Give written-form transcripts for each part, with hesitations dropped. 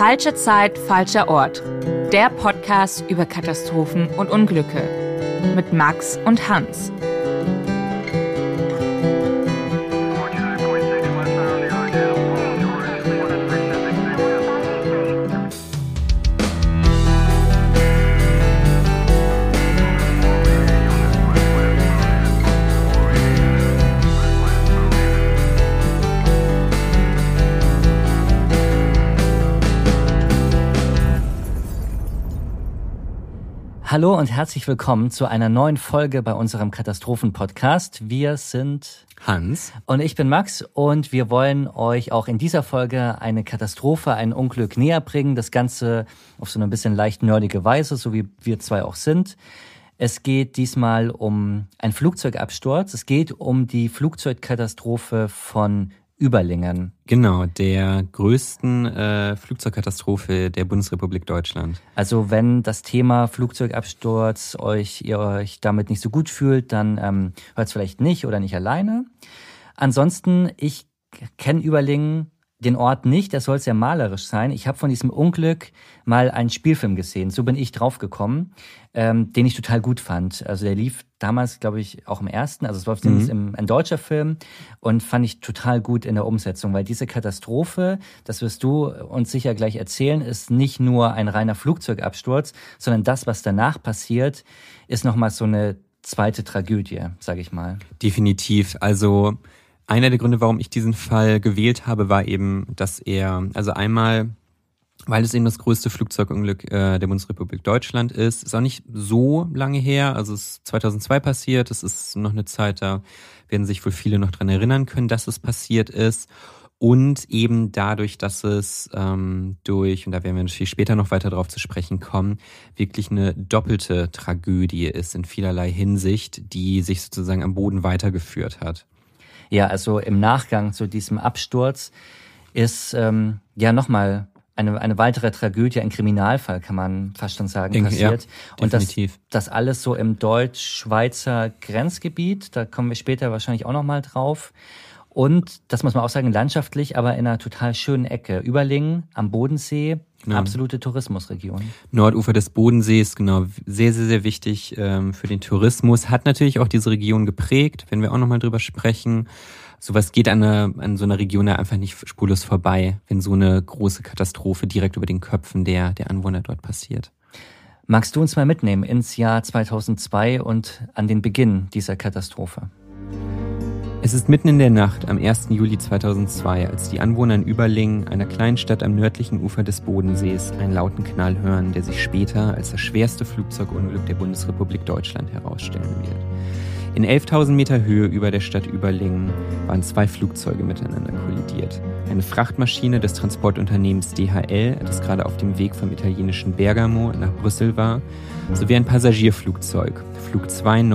Falsche Zeit, falscher Ort. Der Podcast über Katastrophen und Unglücke. Mit Max und Hans. Hallo und herzlich willkommen zu einer neuen Folge bei unserem Katastrophen-Podcast. Wir sind Hans und ich bin Max und wir wollen euch auch in dieser Folge eine Katastrophe, ein Unglück näher bringen. Das Ganze auf so eine bisschen leicht nerdige Weise, so wie wir zwei auch sind. Es geht diesmal um einen Flugzeugabsturz. Es geht um die Flugzeugkatastrophe von Überlingen. Genau, der größten Flugzeugkatastrophe der Bundesrepublik Deutschland. Also wenn das Thema Flugzeugabsturz ihr euch damit nicht so gut fühlt, dann hört es vielleicht nicht oder nicht alleine. Ansonsten, ich kenne Überlingen, den Ort nicht, der soll sehr malerisch sein. Ich habe von diesem Unglück mal einen Spielfilm gesehen, so bin ich draufgekommen, den ich total gut fand. Also der lief damals, glaube ich, auch im ersten, also es war ein deutscher Film und fand ich total gut in der Umsetzung, weil diese Katastrophe, das wirst du uns sicher gleich erzählen, ist nicht nur ein reiner Flugzeugabsturz, sondern das, was danach passiert, ist nochmal so eine zweite Tragödie, sage ich mal. Definitiv, also einer der Gründe, warum ich diesen Fall gewählt habe, war eben, dass also einmal, weil es eben das größte Flugzeugunglück der Bundesrepublik Deutschland ist auch nicht so lange her, also es ist 2002 passiert, es ist noch eine Zeit, da werden sich wohl viele noch dran erinnern können, dass es passiert ist. Und eben dadurch, dass es und da werden wir natürlich später noch weiter drauf zu sprechen kommen, wirklich eine doppelte Tragödie ist in vielerlei Hinsicht, die sich sozusagen am Boden weitergeführt hat. Ja, also im Nachgang zu diesem Absturz ist nochmal eine weitere Tragödie, ein Kriminalfall, kann man fast schon sagen, passiert. Ja, und definitiv. Das alles so im deutsch-schweizer Grenzgebiet, da kommen wir später wahrscheinlich auch nochmal drauf. Und, das muss man auch sagen, landschaftlich, aber in einer total schönen Ecke. Überlingen am Bodensee, genau. Absolute Tourismusregion. Nordufer des Bodensees, genau, sehr, sehr, sehr wichtig für den Tourismus. Hat natürlich auch diese Region geprägt, wenn wir auch nochmal drüber sprechen. Sowas geht an so einer Region ja einfach nicht spurlos vorbei, wenn so eine große Katastrophe direkt über den Köpfen der Anwohner dort passiert. Magst du uns mal mitnehmen ins Jahr 2002 und an den Beginn dieser Katastrophe? Es ist mitten in der Nacht am 1. Juli 2002, als die Anwohner in Überlingen, einer kleinen Stadt am nördlichen Ufer des Bodensees, einen lauten Knall hören, der sich später als das schwerste Flugzeugunglück der Bundesrepublik Deutschland herausstellen wird. In 11.000 Meter Höhe über der Stadt Überlingen waren zwei Flugzeuge miteinander kollidiert. Eine Frachtmaschine des Transportunternehmens DHL, das gerade auf dem Weg vom italienischen Bergamo nach Brüssel war, sowie ein Passagierflugzeug, Flug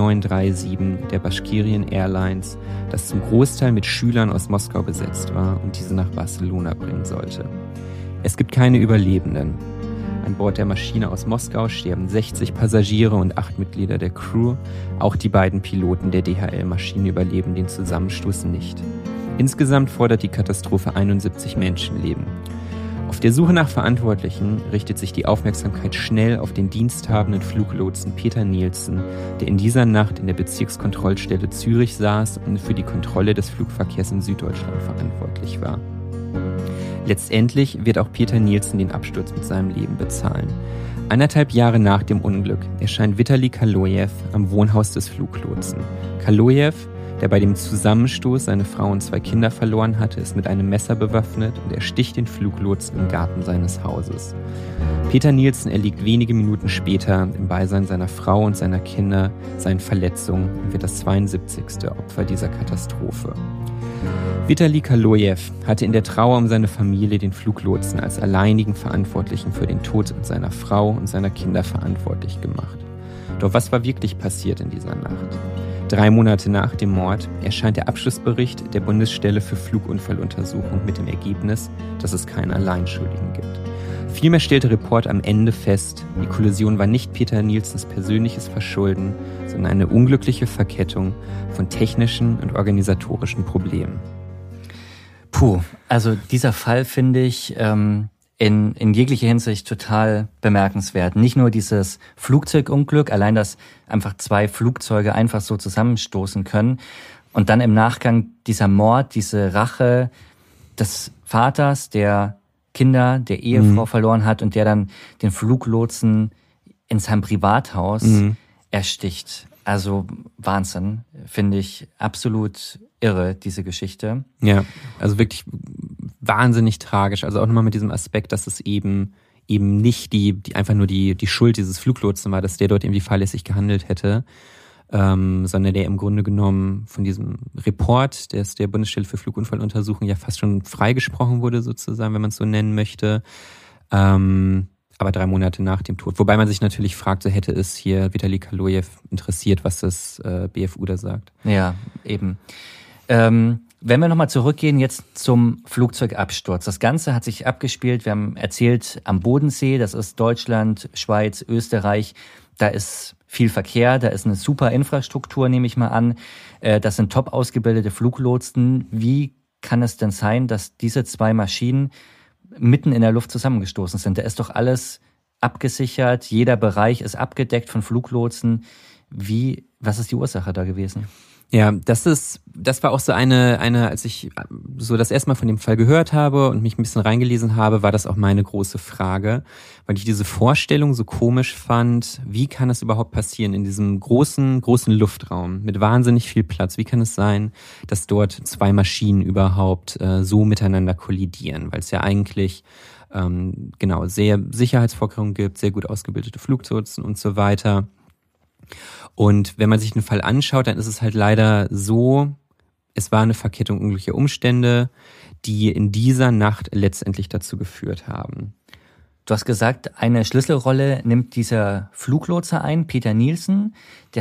2937 der Bashkirian Airlines, das zum Großteil mit Schülern aus Moskau besetzt war und diese nach Barcelona bringen sollte. Es gibt keine Überlebenden. An Bord der Maschine aus Moskau sterben 60 Passagiere und 8 Mitglieder der Crew. Auch die beiden Piloten der DHL-Maschine überleben den Zusammenstoß nicht. Insgesamt fordert die Katastrophe 71 Menschenleben. Auf der Suche nach Verantwortlichen richtet sich die Aufmerksamkeit schnell auf den diensthabenden Fluglotsen Peter Nielsen, der in dieser Nacht in der Bezirkskontrollstelle Zürich saß und für die Kontrolle des Flugverkehrs in Süddeutschland verantwortlich war. Letztendlich wird auch Peter Nielsen den Absturz mit seinem Leben bezahlen. 1,5 Jahre nach dem Unglück erscheint Vitali Kaloyev am Wohnhaus des Fluglotsen. Kaloyev, der bei dem Zusammenstoß seine Frau und 2 Kinder verloren hatte, ist mit einem Messer bewaffnet und ersticht den Fluglotsen im Garten seines Hauses. Peter Nielsen erliegt wenige Minuten später im Beisein seiner Frau und seiner Kinder seinen Verletzungen und wird das 72. Opfer dieser Katastrophe. Vitali Kaloyev hatte in der Trauer um seine Familie den Fluglotsen als alleinigen Verantwortlichen für den Tod seiner Frau und seiner Kinder verantwortlich gemacht. Doch was war wirklich passiert in dieser Nacht? 3 Monate nach dem Mord erscheint der Abschlussbericht der Bundesstelle für Flugunfalluntersuchung mit dem Ergebnis, dass es keinen Alleinschuldigen gibt. Vielmehr stellt der Report am Ende fest, die Kollision war nicht Peter Nielsens persönliches Verschulden, sondern eine unglückliche Verkettung von technischen und organisatorischen Problemen. Puh, also dieser Fall finde ich in jeglicher Hinsicht total bemerkenswert. Nicht nur dieses Flugzeugunglück, allein dass einfach 2 Flugzeuge einfach so zusammenstoßen können und dann im Nachgang dieser Mord, diese Rache des Vaters, der Kinder, der Ehefrau verloren hat und der dann den Fluglotsen in seinem Privathaus ersticht. Also Wahnsinn, finde ich absolut irre, diese Geschichte. Ja, also wirklich wahnsinnig tragisch. Also auch nochmal mit diesem Aspekt, dass es eben nicht einfach nur die Schuld dieses Fluglotsen war, dass der dort irgendwie fahrlässig gehandelt hätte, sondern der im Grunde genommen von diesem Report, der Bundesstelle für Flugunfalluntersuchung ja fast schon freigesprochen wurde, sozusagen, wenn man es so nennen möchte. Aber 3 Monate nach dem Tod. Wobei man sich natürlich fragt, so hätte es hier Vitali Kaloyev interessiert, was das BFU da sagt. Ja, eben. Wenn wir nochmal zurückgehen jetzt zum Flugzeugabsturz. Das Ganze hat sich abgespielt, wir haben erzählt, am Bodensee, das ist Deutschland, Schweiz, Österreich. Da ist viel Verkehr, da ist eine super Infrastruktur, nehme ich mal an. Das sind top ausgebildete Fluglotsen. Wie kann es denn sein, dass diese 2 Maschinen mitten in der Luft zusammengestoßen sind? Da ist doch alles abgesichert, jeder Bereich ist abgedeckt von Fluglotsen. Was ist die Ursache da gewesen? Ja, das war auch so eine, als ich so das erste Mal von dem Fall gehört habe und mich ein bisschen reingelesen habe, war das auch meine große Frage, weil ich diese Vorstellung so komisch fand. Wie kann es überhaupt passieren in diesem großen Luftraum mit wahnsinnig viel Platz? Wie kann es sein, dass dort 2 Maschinen überhaupt so miteinander kollidieren? Weil es ja eigentlich sehr Sicherheitsvorkehrungen gibt, sehr gut ausgebildete Fluglotsen und so weiter. Und wenn man sich den Fall anschaut, dann ist es halt leider so, es war eine Verkettung unglücklicher Umstände, die in dieser Nacht letztendlich dazu geführt haben. Du hast gesagt, eine Schlüsselrolle nimmt dieser Fluglotse ein, Peter Nielsen.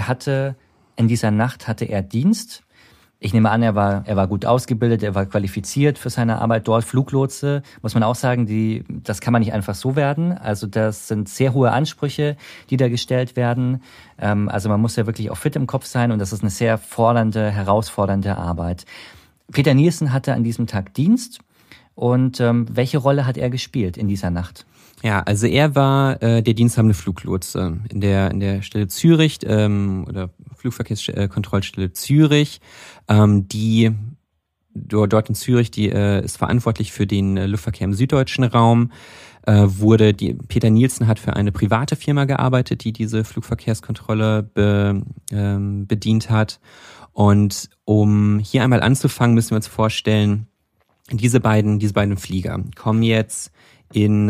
In dieser Nacht hatte er Dienst. Ich nehme an, er war gut ausgebildet, er war qualifiziert für seine Arbeit dort. Fluglotse, muss man auch sagen, das kann man nicht einfach so werden. Also das sind sehr hohe Ansprüche, die da gestellt werden. Also man muss ja wirklich auch fit im Kopf sein und das ist eine sehr herausfordernde Arbeit. Peter Nielsen hatte an diesem Tag Dienst und welche Rolle hat er gespielt in dieser Nacht? Ja, also er war der diensthabende Fluglotse in der Stelle Zürich oder Flugverkehrskontrollstelle Zürich, die dort in Zürich, die ist verantwortlich für den Luftverkehr im süddeutschen Raum. Peter Nielsen hat für eine private Firma gearbeitet, die diese Flugverkehrskontrolle bedient hat. Und um hier einmal anzufangen, müssen wir uns vorstellen, diese beiden Flieger kommen jetzt in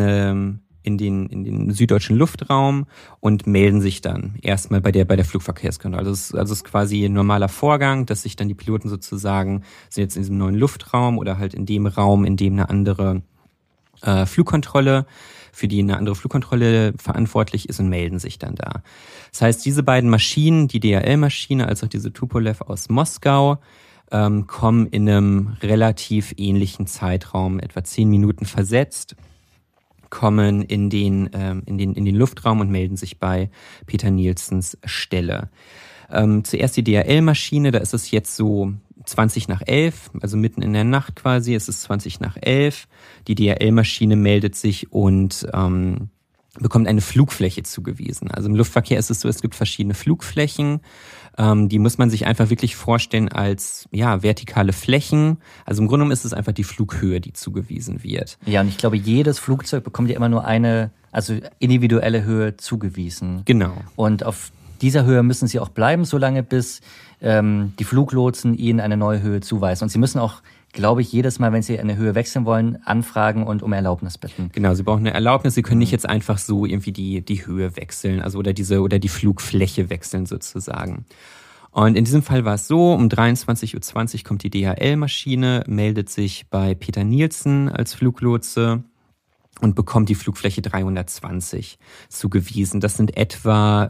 den süddeutschen Luftraum und melden sich dann erstmal bei der Flugverkehrskontrolle. Also es ist quasi ein normaler Vorgang, dass sich dann die Piloten sozusagen sind jetzt in diesem neuen Luftraum oder halt in dem Raum, in dem eine andere Flugkontrolle, für die eine andere Flugkontrolle verantwortlich ist und melden sich dann da. Das heißt, diese beiden Maschinen, die DHL-Maschine als auch diese Tupolev aus Moskau, kommen in einem relativ ähnlichen Zeitraum, etwa 10 Minuten versetzt, kommen in den Luftraum und melden sich bei Peter Nielsens Stelle. Zuerst die DHL-Maschine, da ist es jetzt so 20 nach 11, also mitten in der Nacht quasi, es ist 20 nach 11. Die DHL-Maschine meldet sich und bekommt eine Flugfläche zugewiesen. Also im Luftverkehr ist es so, es gibt verschiedene Flugflächen. Die muss man sich einfach wirklich vorstellen als vertikale Flächen. Also im Grunde genommen ist es einfach die Flughöhe, die zugewiesen wird. Ja, und ich glaube, jedes Flugzeug bekommt ja immer nur eine, also individuelle Höhe zugewiesen. Genau. Und auf dieser Höhe müssen sie auch bleiben, solange bis die Fluglotsen ihnen eine neue Höhe zuweisen. Und sie müssen auch, glaube ich, jedes Mal, wenn sie eine Höhe wechseln wollen, anfragen und um Erlaubnis bitten. Genau, sie brauchen eine Erlaubnis. Sie können nicht jetzt einfach so irgendwie die Höhe wechseln, also oder die Flugfläche wechseln sozusagen. Und in diesem Fall war es so, um 23:20 Uhr kommt die DHL-Maschine, meldet sich bei Peter Nielsen als Fluglotse und bekommt die Flugfläche 320 zugewiesen. Das sind etwa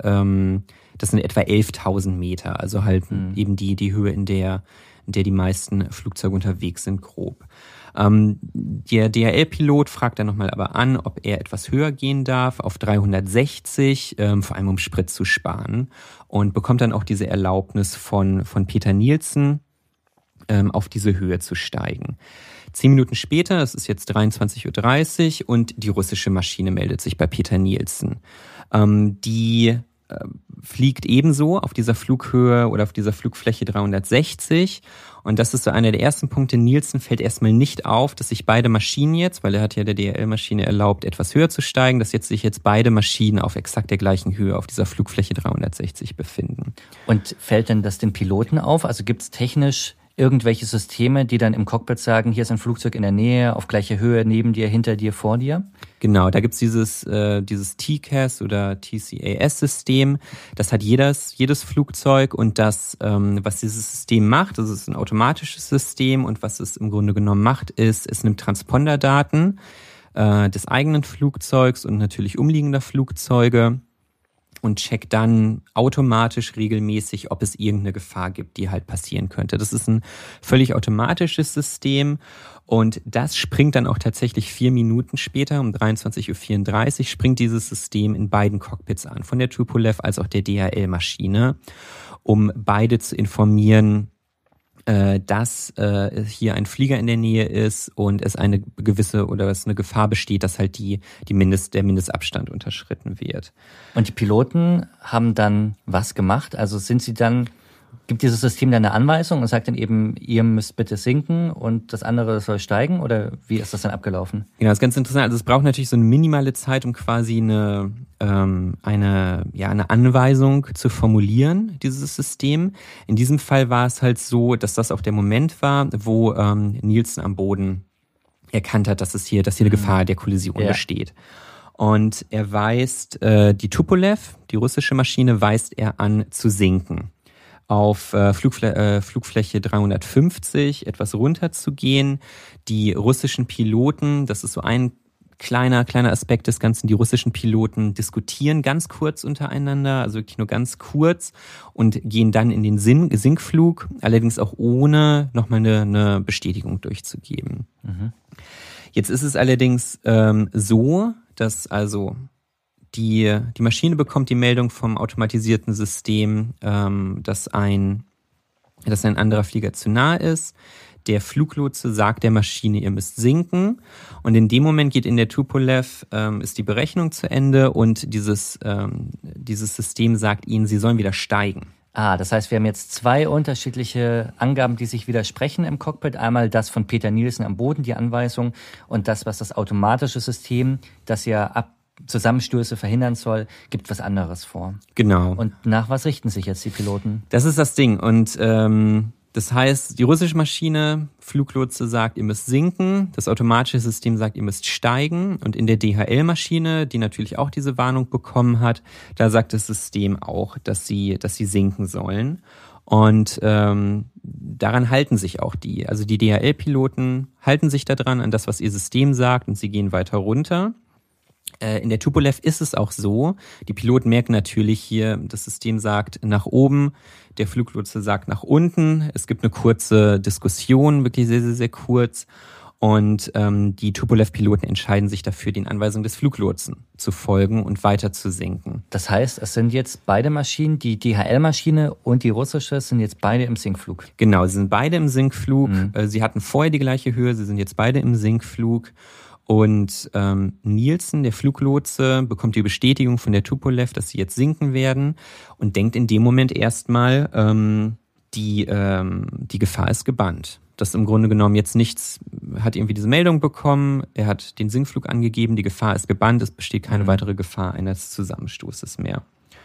11.000 Meter, also halt eben die Höhe, in der die meisten Flugzeuge unterwegs sind, grob. Der DHL-Pilot fragt dann nochmal aber an, ob er etwas höher gehen darf, auf 360, vor allem um Sprit zu sparen, und bekommt dann auch diese Erlaubnis von Peter Nielsen, auf diese Höhe zu steigen. 10 Minuten später, es ist jetzt 23:30 Uhr und die russische Maschine meldet sich bei Peter Nielsen. Die fliegt ebenso auf dieser Flughöhe oder auf dieser Flugfläche 360. Und das ist so einer der ersten Punkte. Nielsen fällt erstmal nicht auf, dass sich beide Maschinen jetzt, weil er hat ja der DHL-Maschine erlaubt, etwas höher zu steigen, dass sich jetzt beide Maschinen auf exakt der gleichen Höhe auf dieser Flugfläche 360 befinden. Und fällt denn das den Piloten auf? Also gibt es technisch irgendwelche Systeme, die dann im Cockpit sagen, hier ist ein Flugzeug in der Nähe, auf gleicher Höhe, neben dir, hinter dir, vor dir? Genau, da gibt's dieses TCAS oder TCAS-System. Das hat jedes Flugzeug und das, was dieses System macht, das ist ein automatisches System und was es im Grunde genommen macht, ist, es nimmt Transponderdaten des eigenen Flugzeugs und natürlich umliegender Flugzeuge und checkt dann automatisch regelmäßig, ob es irgendeine Gefahr gibt, die halt passieren könnte. Das ist ein völlig automatisches System und das springt dann auch tatsächlich 4 Minuten später, um 23:34 Uhr, springt dieses System in beiden Cockpits an, von der Tupolev als auch der DHL-Maschine, um beide zu informieren, dass hier ein Flieger in der Nähe ist und es eine gewisse oder es eine Gefahr besteht, dass halt der Mindestabstand unterschritten wird. Und die Piloten haben dann was gemacht? Also gibt dieses System dann eine Anweisung und sagt dann eben, ihr müsst bitte sinken und das andere soll steigen? Oder wie ist das dann abgelaufen? Genau, das ist ganz interessant. Also es braucht natürlich so eine minimale Zeit, um quasi eine Anweisung zu formulieren, dieses System. In diesem Fall war es halt so, dass das auch der Moment war, wo Nielsen am Boden erkannt hat, dass hier eine Gefahr der Kollision besteht. Und er weist die Tupolev, die russische Maschine, weist er an zu sinken. Auf Flugfläche 350 etwas runter zu gehen. Die russischen Piloten, das ist so ein kleiner Aspekt des Ganzen, die russischen Piloten diskutieren ganz kurz untereinander, also wirklich nur ganz kurz und gehen dann in den Sinkflug, allerdings auch ohne nochmal eine Bestätigung durchzugeben. Mhm. Jetzt ist es allerdings so, dass also die Maschine bekommt die Meldung vom automatisierten System, dass ein anderer Flieger zu nah ist. Der Fluglotse sagt der Maschine, ihr müsst sinken. Und in dem Moment geht in der Tupolev, ist die Berechnung zu Ende und dieses System sagt ihnen, sie sollen wieder steigen. Das heißt, wir haben jetzt 2 unterschiedliche Angaben, die sich widersprechen im Cockpit. Einmal das von Peter Nielsen am Boden, die Anweisung, und das, was das automatische System, das ja Zusammenstöße verhindern soll, gibt was anderes vor. Genau. Und nach was richten sich jetzt die Piloten? Das ist das Ding. Und das heißt, die russische Maschine, Fluglotse sagt, ihr müsst sinken. Das automatische System sagt, ihr müsst steigen. Und in der DHL-Maschine, die natürlich auch diese Warnung bekommen hat, da sagt das System auch, dass sie sinken sollen. Und daran halten sich auch die DHL-Piloten halten sich daran, an das, was ihr System sagt, und sie gehen weiter runter. In der Tupolev ist es auch so, die Piloten merken natürlich hier, das System sagt nach oben, der Fluglotse sagt nach unten. Es gibt eine kurze Diskussion, wirklich sehr, sehr, sehr kurz. Und die Tupolev-Piloten entscheiden sich dafür, den Anweisungen des Fluglotsen zu folgen und weiter zu sinken. Das heißt, es sind jetzt beide Maschinen, die DHL-Maschine und die russische, sind jetzt beide im Sinkflug. Genau, sie sind beide im Sinkflug. Sie hatten vorher die gleiche Höhe, sie sind jetzt beide im Sinkflug. Und Nielsen, der Fluglotse, bekommt die Bestätigung von der Tupolev, dass sie jetzt sinken werden und denkt in dem Moment erstmal, die Gefahr ist gebannt. Das ist im Grunde genommen jetzt nichts, hat irgendwie diese Meldung bekommen, er hat den Sinkflug angegeben, die Gefahr ist gebannt, es besteht keine weitere Gefahr eines Zusammenstoßes mehr.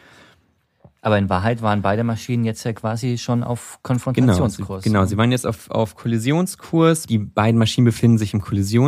Aber in Wahrheit waren beide Maschinen jetzt ja quasi schon auf Konfrontationskurs. Genau, sie waren jetzt auf Kollisionskurs. Die beiden Maschinen befinden sich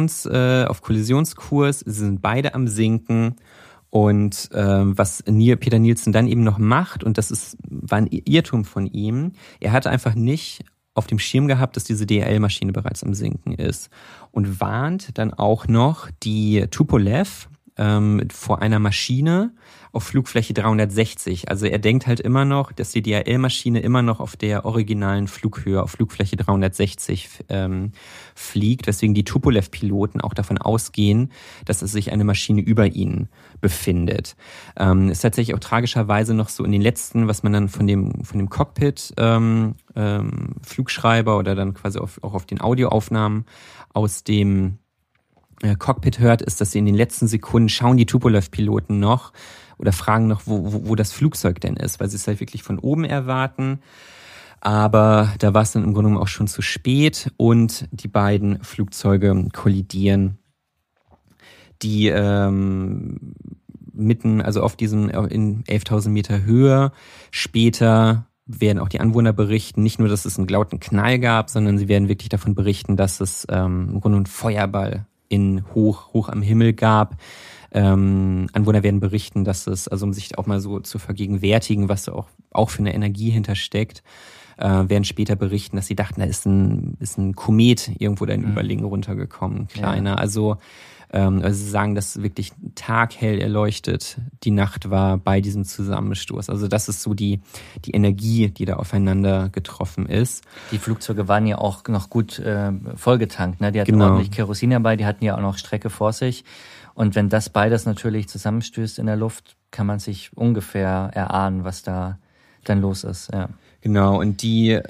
auf Kollisionskurs. Sie sind beide am Sinken. Und was Peter Nielsen dann eben noch macht, und war ein Irrtum von ihm, er hatte einfach nicht auf dem Schirm gehabt, dass diese DHL-Maschine bereits am Sinken ist. Und warnt dann auch noch die Tupolev, vor einer Maschine auf Flugfläche 360. Also er denkt halt immer noch, dass die DHL-Maschine immer noch auf der originalen Flughöhe, auf Flugfläche 360 fliegt, weswegen die Tupolev-Piloten auch davon ausgehen, dass es sich eine Maschine über ihnen befindet. Ist tatsächlich auch tragischerweise noch so in den letzten, was man dann von dem Cockpit Flugschreiber oder dann quasi auch auf den Audioaufnahmen aus dem Cockpit hört, ist, dass sie in den letzten Sekunden schauen die Tupolev-Piloten noch oder fragen noch, wo das Flugzeug denn ist, weil sie es halt wirklich von oben erwarten. Aber da war es dann im Grunde genommen auch schon zu spät und die beiden Flugzeuge kollidieren. Die mitten, also auf diesem, in 11.000 Meter Höhe, später werden auch die Anwohner berichten, nicht nur, dass es einen lauten Knall gab, sondern sie werden wirklich davon berichten, dass es im Grunde einen Feuerball hoch am Himmel gab. Anwohner werden berichten, dass es, also um sich auch mal so zu vergegenwärtigen, was da auch für eine Energie hintersteckt, werden später berichten, dass sie dachten, da ist ein Komet irgendwo da in Überlingen runtergekommen, kleiner. Ja. Also sie sagen, dass wirklich taghell erleuchtet die Nacht war bei diesem Zusammenstoß. Also das ist so die Energie, die da aufeinander getroffen ist. Die Flugzeuge waren ja auch noch gut vollgetankt, ne? Die hatten ordentlich Kerosin dabei, die hatten ja auch noch Strecke vor sich. Und wenn das beides natürlich zusammenstößt in der Luft, kann man sich ungefähr erahnen, was da dann los ist. Ja. Genau, und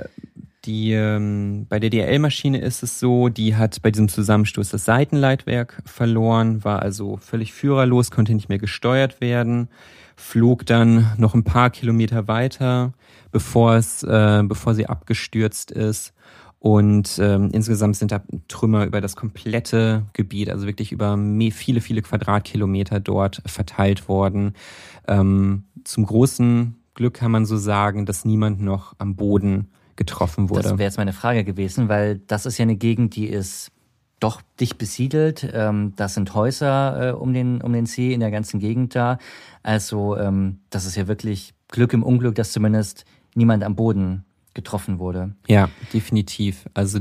bei der DHL-Maschine ist es so, die hat bei diesem Zusammenstoß das Seitenleitwerk verloren, war also völlig führerlos, konnte nicht mehr gesteuert werden, flog dann noch ein paar Kilometer weiter, bevor sie abgestürzt ist. Und insgesamt sind da Trümmer über das komplette Gebiet, also wirklich über viele, viele Quadratkilometer dort verteilt worden. Zum großen Glück kann man so sagen, dass niemand noch am Boden getroffen wurde. Das wäre jetzt meine Frage gewesen, weil das ist ja eine Gegend, die ist doch dicht besiedelt. Das sind Häuser um den See in der ganzen Gegend da. Also das ist ja wirklich Glück im Unglück, dass zumindest niemand am Boden getroffen wurde. Ja, definitiv. Also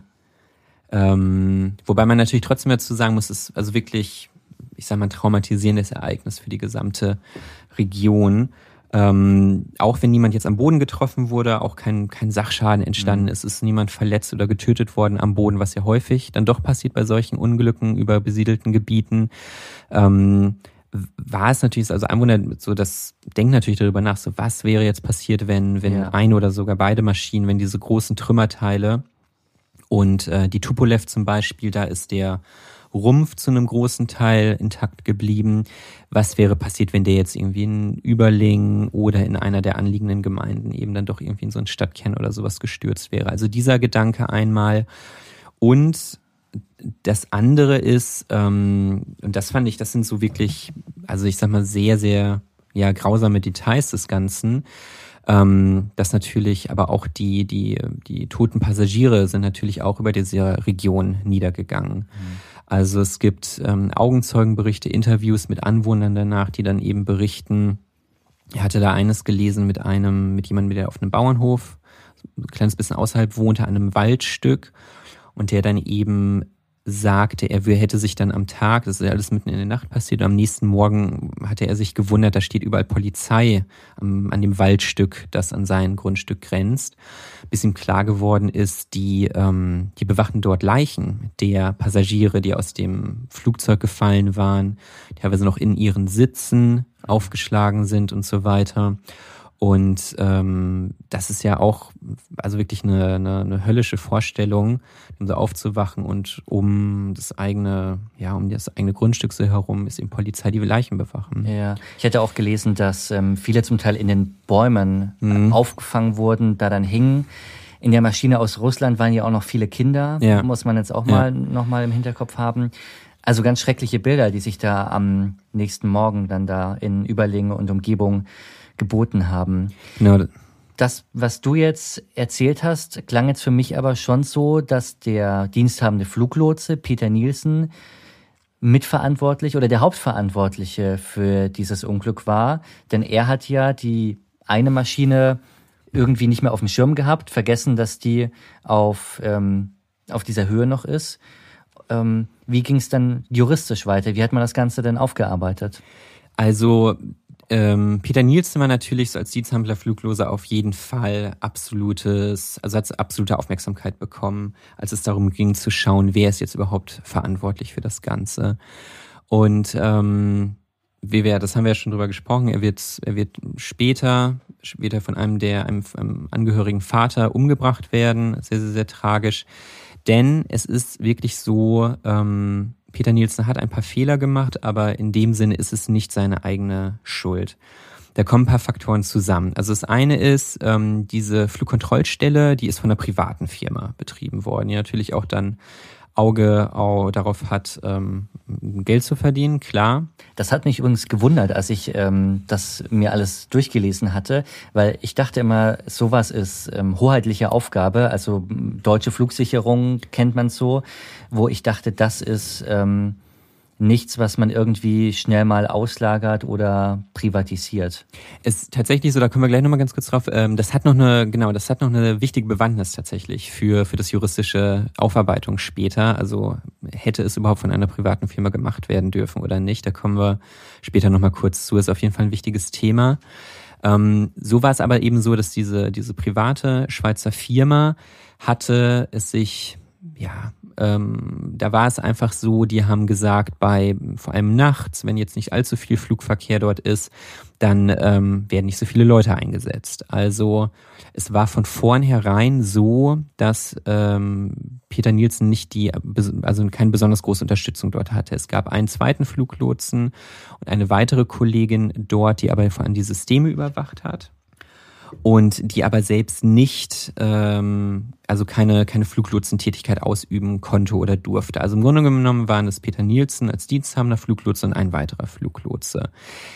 wobei man natürlich trotzdem dazu sagen muss, es ist also wirklich, ich sag mal, ein traumatisierendes Ereignis für die gesamte Region. Auch wenn niemand jetzt am Boden getroffen wurde, auch kein Sachschaden entstanden ist, ist niemand verletzt oder getötet worden am Boden, was ja häufig dann doch passiert bei solchen Unglücken über besiedelten Gebieten. War es natürlich, also Anwohner so, das denken natürlich darüber nach, so was wäre jetzt passiert, wenn eine oder sogar beide Maschinen, wenn diese großen Trümmerteile und die Tupolev zum Beispiel, da ist der Rumpf zu einem großen Teil intakt geblieben. Was wäre passiert, wenn der jetzt irgendwie in Überlingen oder in einer der anliegenden Gemeinden eben dann doch irgendwie in so einen Stadtkern oder sowas gestürzt wäre? Also dieser Gedanke einmal. Und das andere ist, und das fand ich, das sind so wirklich, also ich sag mal sehr, sehr grausame Details des Ganzen, dass natürlich aber auch die toten Passagiere sind natürlich auch über diese Region niedergegangen. Also es gibt Augenzeugenberichte, Interviews mit Anwohnern danach, die dann eben berichten. Er hatte da eines gelesen mit jemandem, der auf einem Bauernhof, ein kleines bisschen außerhalb wohnte, an einem Waldstück, und der dann eben sagte, er hätte sich dann am Tag, das ist ja alles mitten in der Nacht passiert, am nächsten Morgen hatte er sich gewundert, da steht überall Polizei an dem Waldstück, das an sein Grundstück grenzt, bis ihm klar geworden ist, die bewachten dort Leichen der Passagiere, die aus dem Flugzeug gefallen waren, teilweise noch in ihren Sitzen aufgeschlagen sind und so weiter. Und das ist ja auch also wirklich eine höllische Vorstellung, um so aufzuwachen, und um das eigene Grundstück so herum ist eben Polizei, die Leichen bewachen. Ja, ich hätte auch gelesen, dass viele zum Teil in den Bäumen aufgefangen wurden, da dann hingen. In der Maschine aus Russland waren ja auch noch viele Kinder, muss man jetzt auch noch mal im Hinterkopf haben. Also ganz schreckliche Bilder, die sich da am nächsten Morgen dann da in Überlingen und Umgebung geboten haben. Genau. Das, was du jetzt erzählt hast, klang jetzt für mich aber schon so, dass der diensthabende Fluglotse Peter Nielsen mitverantwortlich oder der Hauptverantwortliche für dieses Unglück war. Denn er hat ja die eine Maschine irgendwie nicht mehr auf dem Schirm gehabt, vergessen, dass die auf dieser Höhe noch ist. wie ging es dann juristisch weiter? Wie hat man das Ganze denn aufgearbeitet? Also Peter Nielsen war natürlich so als Diensthandler Flugloser auf jeden Fall hat absolute Aufmerksamkeit bekommen, als es darum ging zu schauen, wer ist jetzt überhaupt verantwortlich für das Ganze. Und das haben wir ja schon drüber gesprochen, er wird später von einem angehörigen Vater umgebracht werden. Sehr, sehr, sehr tragisch. Denn es ist wirklich so, Peter Nielsen hat ein paar Fehler gemacht, aber in dem Sinne ist es nicht seine eigene Schuld. Da kommen ein paar Faktoren zusammen. Also das eine ist, diese Flugkontrollstelle, die ist von einer privaten Firma betrieben worden, die natürlich auch dann Auge darauf hat, Geld zu verdienen, klar. Das hat mich übrigens gewundert, als ich das mir alles durchgelesen hatte, weil ich dachte immer, sowas ist hoheitliche Aufgabe, also deutsche Flugsicherung kennt man so, wo ich dachte, das ist nichts, was man irgendwie schnell mal auslagert oder privatisiert. Ist tatsächlich so, da kommen wir gleich nochmal ganz kurz drauf, das hat noch eine wichtige Bewandtnis tatsächlich für das juristische Aufarbeitung später, also hätte es überhaupt von einer privaten Firma gemacht werden dürfen oder nicht, da kommen wir später nochmal kurz zu, ist auf jeden Fall ein wichtiges Thema. So war es aber eben so, dass diese private Schweizer Firma hatte es sich, da war es einfach so, die haben gesagt, vor allem nachts, wenn jetzt nicht allzu viel Flugverkehr dort ist, dann werden nicht so viele Leute eingesetzt. Also es war von vornherein so, dass Peter Nielsen keine besonders große Unterstützung dort hatte. Es gab einen zweiten Fluglotsen und eine weitere Kollegin dort, die aber vor allem die Systeme überwacht hat. Und die aber selbst nicht, keine Fluglotsentätigkeit ausüben konnte oder durfte. Also im Grunde genommen waren es Peter Nielsen als diensthabender Fluglotse und ein weiterer Fluglotse.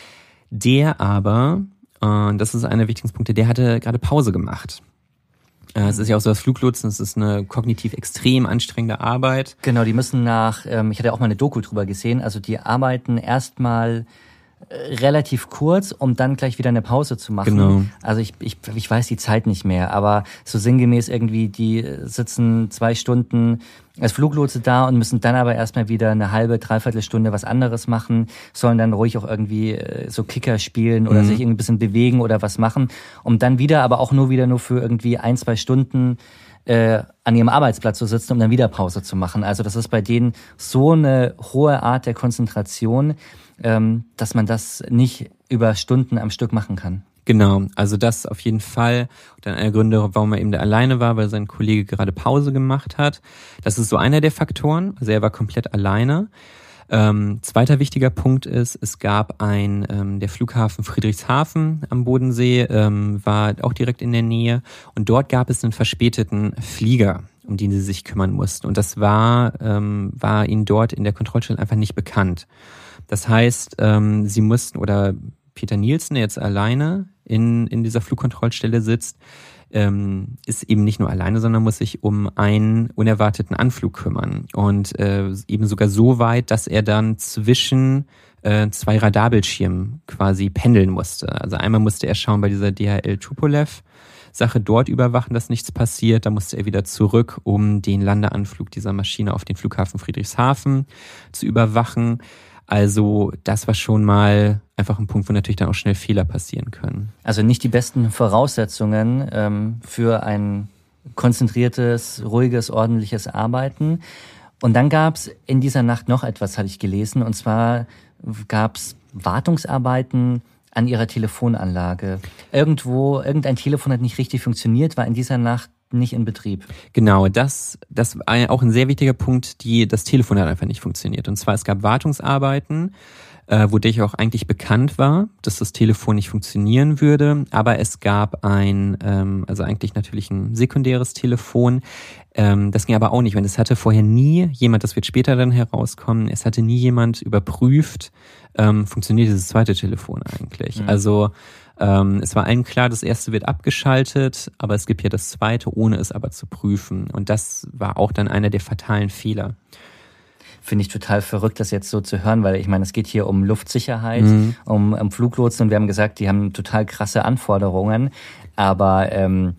Der aber, das ist einer der wichtigsten Punkte, der hatte gerade Pause gemacht. Es ist ja auch so, das Fluglotsen, es ist eine kognitiv extrem anstrengende Arbeit. Genau, die müssen ich hatte auch mal eine Doku drüber gesehen, also die arbeiten erstmal relativ kurz, um dann gleich wieder eine Pause zu machen. Genau. Also ich weiß die Zeit nicht mehr, aber so sinngemäß irgendwie, die sitzen 2 Stunden als Fluglotse da und müssen dann aber erstmal wieder eine halbe, dreiviertel Stunde was anderes machen, sollen dann ruhig auch irgendwie so Kicker spielen oder sich irgendwie ein bisschen bewegen oder was machen, um dann wieder, aber auch nur für irgendwie 1-2 Stunden an ihrem Arbeitsplatz zu sitzen, um dann wieder Pause zu machen. Also das ist bei denen so eine hohe Art der Konzentration, dass man das nicht über Stunden am Stück machen kann. Genau, also das auf jeden Fall. Dann einer Gründe, warum er eben da alleine war, weil sein Kollege gerade Pause gemacht hat. Das ist so einer der Faktoren. Also er war komplett alleine. Zweiter wichtiger Punkt ist, es gab der Flughafen Friedrichshafen am Bodensee, war auch direkt in der Nähe. Und dort gab es einen verspäteten Flieger, um den sie sich kümmern mussten. Und das war ihnen dort in der Kontrollstelle einfach nicht bekannt. Das heißt, sie mussten, oder Peter Nielsen, der jetzt alleine in dieser Flugkontrollstelle sitzt, ist eben nicht nur alleine, sondern muss sich um einen unerwarteten Anflug kümmern. Und eben sogar so weit, dass er dann zwischen 2 Radarbildschirmen quasi pendeln musste. Also einmal musste er schauen bei dieser DHL Tupolev-Sache, dort überwachen, dass nichts passiert. Da musste er wieder zurück, um den Landeanflug dieser Maschine auf den Flughafen Friedrichshafen zu überwachen. Also das war schon mal einfach ein Punkt, wo natürlich dann auch schnell Fehler passieren können. Also nicht die besten Voraussetzungen für ein konzentriertes, ruhiges, ordentliches Arbeiten. Und dann gab es in dieser Nacht noch etwas, hatte ich gelesen, und zwar gab es Wartungsarbeiten an ihrer Telefonanlage. Irgendein Telefon hat nicht richtig funktioniert, war in dieser Nacht nicht in Betrieb. Genau, das war auch ein sehr wichtiger Punkt, das Telefon hat einfach nicht funktioniert. Und zwar, es gab Wartungsarbeiten, wodurch auch eigentlich bekannt war, dass das Telefon nicht funktionieren würde, aber es gab eigentlich natürlich ein sekundäres Telefon, das ging aber auch nicht, und es hatte vorher nie jemand, das wird später dann herauskommen, es hatte nie jemand überprüft, funktioniert dieses zweite Telefon eigentlich. Mhm. Also es war allen klar, das erste wird abgeschaltet, aber es gibt ja das zweite, ohne es aber zu prüfen. Und das war auch dann einer der fatalen Fehler. Finde ich total verrückt, das jetzt so zu hören, weil ich meine, es geht hier um Luftsicherheit, um Fluglotsen, und wir haben gesagt, die haben total krasse Anforderungen, aber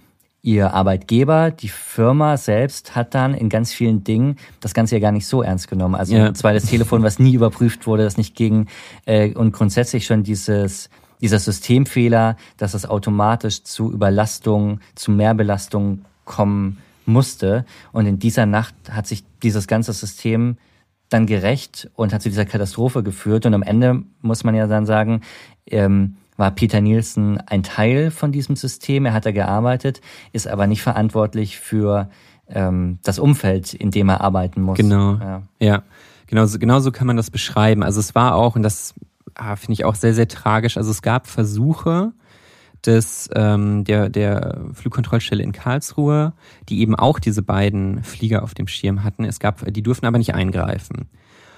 ihr Arbeitgeber, die Firma selbst, hat dann in ganz vielen Dingen das Ganze ja gar nicht so ernst genommen. Also zwar das Telefon, was nie überprüft wurde, das nicht ging, und grundsätzlich schon dieser Systemfehler, dass es automatisch zu Überlastung, zu Mehrbelastung kommen musste. Und in dieser Nacht hat sich dieses ganze System dann gerecht und hat zu dieser Katastrophe geführt. Und am Ende muss man ja dann sagen, war Peter Nielsen ein Teil von diesem System. Er hat da gearbeitet, ist aber nicht verantwortlich für das Umfeld, in dem er arbeiten muss. Genau, ja. Genau so kann man das beschreiben. Also es war auch, und das finde ich auch sehr, sehr tragisch, also es gab Versuche der Flugkontrollstelle in Karlsruhe, die eben auch diese beiden Flieger auf dem Schirm hatten. Die durften aber nicht eingreifen.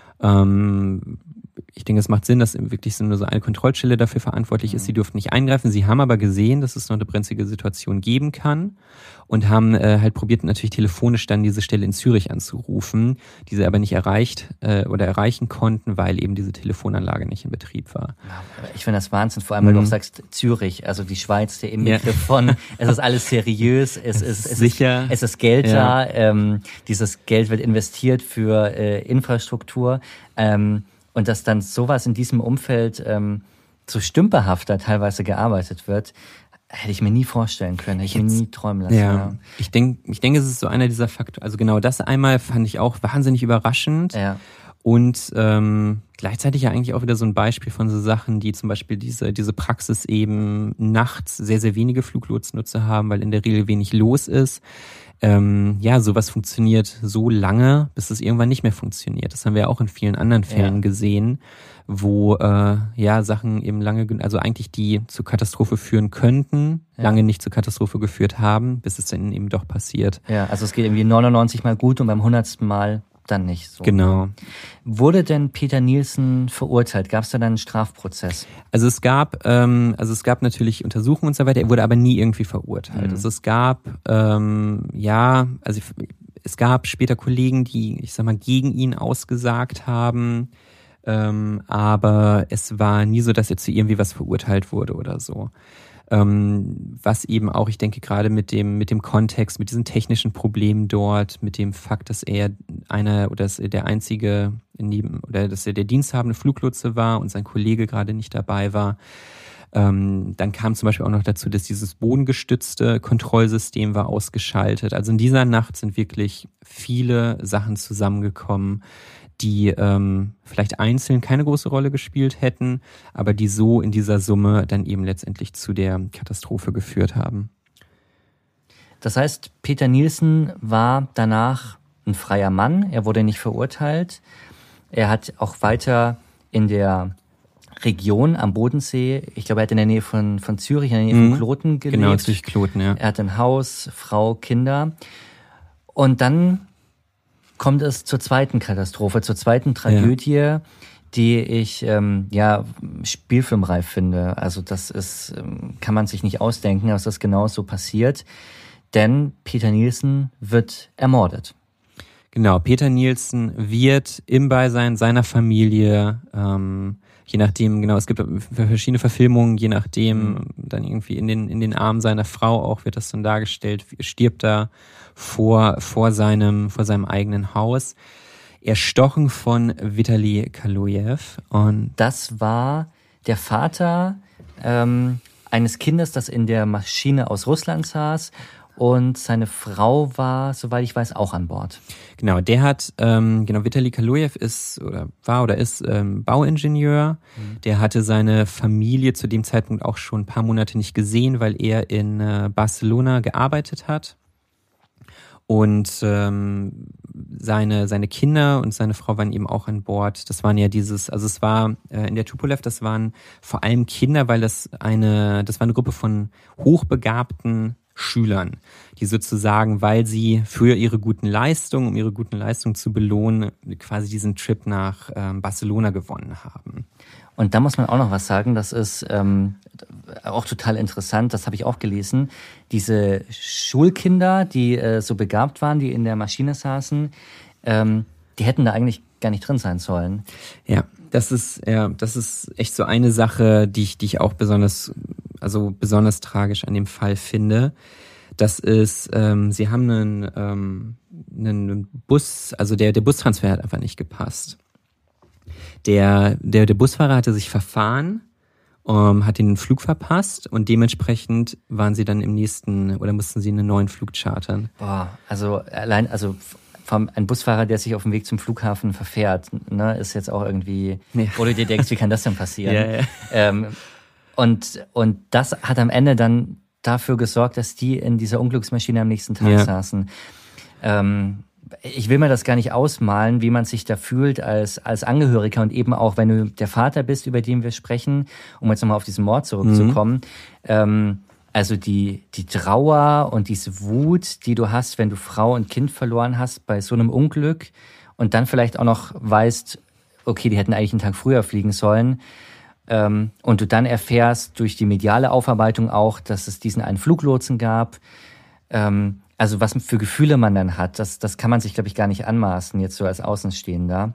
Ich denke, es macht Sinn, dass wirklich nur so eine Kontrollstelle dafür verantwortlich ist. Sie durften nicht eingreifen. Sie haben aber gesehen, dass es noch eine brenzlige Situation geben kann und haben halt probiert, natürlich telefonisch dann diese Stelle in Zürich anzurufen, die sie aber nicht erreichen konnten, weil eben diese Telefonanlage nicht in Betrieb war. Ich finde das Wahnsinn, vor allem, weil du auch sagst Zürich, also die Schweiz, der Inbegriff von, es ist alles seriös, es ist sicher, es ist Geld da, dieses Geld wird investiert für Infrastruktur, und dass dann sowas in diesem Umfeld so stümperhafter teilweise gearbeitet wird, hätte ich mir nie vorstellen können, hätte ich mir nie träumen lassen. Ja. Ich denke, es ist so einer dieser Faktoren. Also genau das einmal fand ich auch wahnsinnig überraschend. Ja. Und gleichzeitig ja eigentlich auch wieder so ein Beispiel von so Sachen, die zum Beispiel diese Praxis eben nachts sehr, sehr wenige Fluglotsenutzer haben, weil in der Regel wenig los ist. Sowas funktioniert so lange, bis es irgendwann nicht mehr funktioniert. Das haben wir auch in vielen anderen Fällen gesehen, wo Sachen eben also eigentlich die zur Katastrophe führen könnten, lange nicht zur Katastrophe geführt haben, bis es dann eben doch passiert. Ja, also es geht irgendwie 99 Mal gut und beim 100. Mal dann nicht so. Genau. Wurde denn Peter Nielsen verurteilt? Gab es da dann einen Strafprozess? Also es gab natürlich Untersuchungen und so weiter, er wurde aber nie irgendwie verurteilt. Also es gab es gab später Kollegen, die, ich sag mal, gegen ihn ausgesagt haben, aber es war nie so, dass er zu irgendwie was verurteilt wurde oder so. Was eben auch, ich denke, gerade mit dem Kontext, mit diesen technischen Problemen dort, mit dem Fakt, dass er dass er der diensthabende Fluglotse war und sein Kollege gerade nicht dabei war. Dann kam zum Beispiel auch noch dazu, dass dieses bodengestützte Kontrollsystem war ausgeschaltet. Also in dieser Nacht sind wirklich viele Sachen zusammengekommen, die vielleicht einzeln keine große Rolle gespielt hätten, aber die so in dieser Summe dann eben letztendlich zu der Katastrophe geführt haben. Das heißt, Peter Nielsen war danach ein freier Mann, er wurde nicht verurteilt. Er hat auch weiter in der Region am Bodensee, ich glaube, er hat in der Nähe von Zürich, in der Nähe von Kloten gelebt. Genau, Zürich Kloten, ja. Er hat ein Haus, Frau, Kinder. Und dann kommt es zur zweiten Katastrophe, zur zweiten Tragödie, die ich spielfilmreif finde. Also das ist, kann man sich nicht ausdenken, dass das genau so passiert. Denn Peter Nielsen wird ermordet. Genau, Peter Nielsen wird im Beisein seiner Familie, je nachdem, genau, es gibt verschiedene Verfilmungen, je nachdem, dann irgendwie in den Armen seiner Frau auch wird das dann dargestellt, stirbt er vor seinem eigenen Haus. Erstochen von Vitali Kalujew. Und das war der Vater eines Kindes, das in der Maschine aus Russland saß. Und seine Frau war, soweit ich weiß, auch an Bord. Genau, der hat, Vitali Kalujew ist Bauingenieur. Der hatte seine Familie zu dem Zeitpunkt auch schon ein paar Monate nicht gesehen, weil er in Barcelona gearbeitet hat. Und seine Kinder und seine Frau waren eben auch an Bord. Das waren ja es war in der Tupolev, das waren vor allem Kinder, weil das war eine Gruppe von hochbegabten Schülern, die sozusagen, weil sie für ihre guten Leistungen, um ihre guten Leistungen zu belohnen, quasi diesen Trip nach Barcelona gewonnen haben. Und da muss man auch noch was sagen, das ist auch total interessant, das habe ich auch gelesen. Diese Schulkinder, die so begabt waren, die in der Maschine saßen, die hätten da eigentlich gar nicht drin sein sollen. Ja, das ist echt so eine Sache, die ich auch besonders tragisch an dem Fall finde. Das ist, sie haben einen Bus, also der Bustransfer hat einfach nicht gepasst. Der Busfahrer hatte sich verfahren, hat den Flug verpasst und dementsprechend waren sie dann mussten sie einen neuen Flug chartern. Boah, ein Busfahrer, der sich auf dem Weg zum Flughafen verfährt, ne, ist jetzt auch irgendwie, wo du dir denkst, wie kann das denn passieren? Ja. Und das hat am Ende dann dafür gesorgt, dass die in dieser Unglücksmaschine am nächsten Tag saßen. Ich will mir das gar nicht ausmalen, wie man sich da fühlt als Angehöriger und eben auch, wenn du der Vater bist, über den wir sprechen, um jetzt nochmal auf diesen Mord zurückzukommen. Also die Trauer und diese Wut, die du hast, wenn du Frau und Kind verloren hast bei so einem Unglück und dann vielleicht auch noch weißt, okay, die hätten eigentlich einen Tag früher fliegen sollen. Und du dann erfährst durch die mediale Aufarbeitung auch, dass es diesen einen Fluglotsen gab. Also was für Gefühle man dann hat, das kann man sich, glaube ich, gar nicht anmaßen, jetzt so als Außenstehender.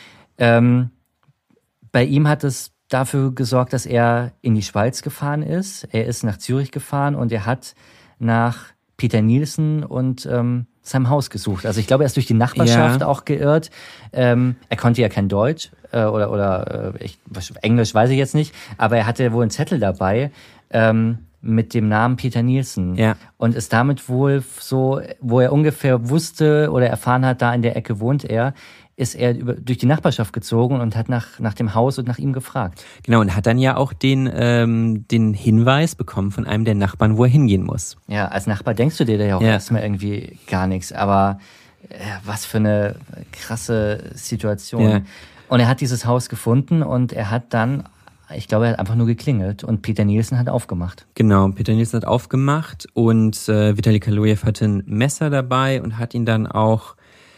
Bei ihm hat es dafür gesorgt, dass er in die Schweiz gefahren ist. Er ist nach Zürich gefahren und er hat nach Peter Nielsen und seinem Haus gesucht. Also ich glaube, er ist durch die Nachbarschaft auch geirrt. Er konnte ja kein Deutsch oder Englisch weiß ich jetzt nicht, aber er hatte wohl einen Zettel dabei mit dem Namen Peter Nielsen und ist damit wohl so, wo er ungefähr wusste oder erfahren hat, da in der Ecke wohnt er, ist er durch die Nachbarschaft gezogen und hat nach dem Haus und nach ihm gefragt. Genau, und hat dann ja auch den Hinweis bekommen von einem der Nachbarn, wo er hingehen muss. Ja, als Nachbar denkst du dir da ja auch erstmal irgendwie gar nichts, aber was für eine krasse Situation. Ja. Und er hat dieses Haus gefunden und er hat dann, ich glaube, er hat einfach nur geklingelt und Peter Nielsen hat aufgemacht. Genau, Peter Nielsen hat aufgemacht und Vitali Kaloyev hatte ein Messer dabei und hat ihn dann auch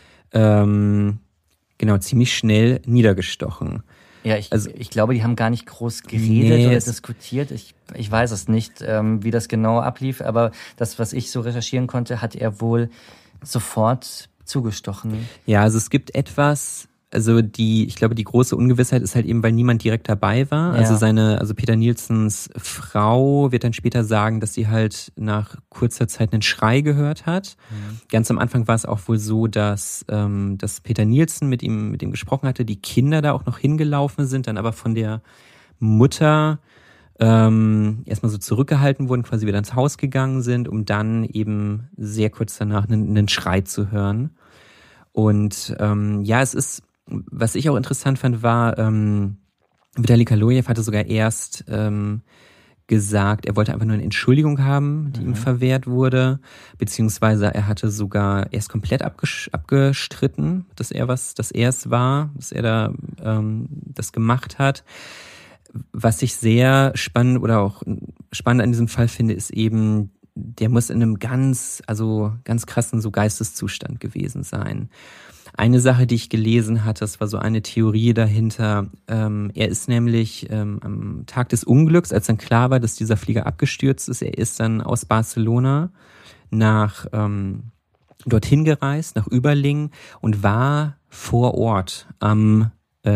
ziemlich schnell niedergestochen. Ja, ich glaube, die haben gar nicht groß geredet oder diskutiert. Ich weiß es nicht, wie das genau ablief, aber das, was ich so recherchieren konnte, hat er wohl sofort zugestochen. Ja, also es gibt etwas, ich glaube, die große Ungewissheit ist halt eben, weil niemand direkt dabei war. Ja. Also Peter Nielsens Frau wird dann später sagen, dass sie halt nach kurzer Zeit einen Schrei gehört hat. Mhm. Ganz am Anfang war es auch wohl so, dass Peter Nielsen mit ihm gesprochen hatte, die Kinder da auch noch hingelaufen sind, dann aber von der Mutter erstmal so zurückgehalten wurden, quasi wieder ins Haus gegangen sind, um dann eben sehr kurz danach einen Schrei zu hören. Und es ist, was ich auch interessant fand, war, Vitali Kaloyev hatte sogar erst gesagt, er wollte einfach nur eine Entschuldigung haben, die ihm verwehrt wurde, beziehungsweise er ist komplett abgestritten, dass er es war, dass er da das gemacht hat. Was ich sehr spannend oder auch spannend an diesem Fall finde, ist eben, der muss in einem ganz krassen so Geisteszustand gewesen sein. Eine Sache, die ich gelesen hatte, das war so eine Theorie dahinter. Er ist nämlich am Tag des Unglücks, als dann klar war, dass dieser Flieger abgestürzt ist, er ist dann aus Barcelona dorthin gereist, nach Überlingen und war vor Ort am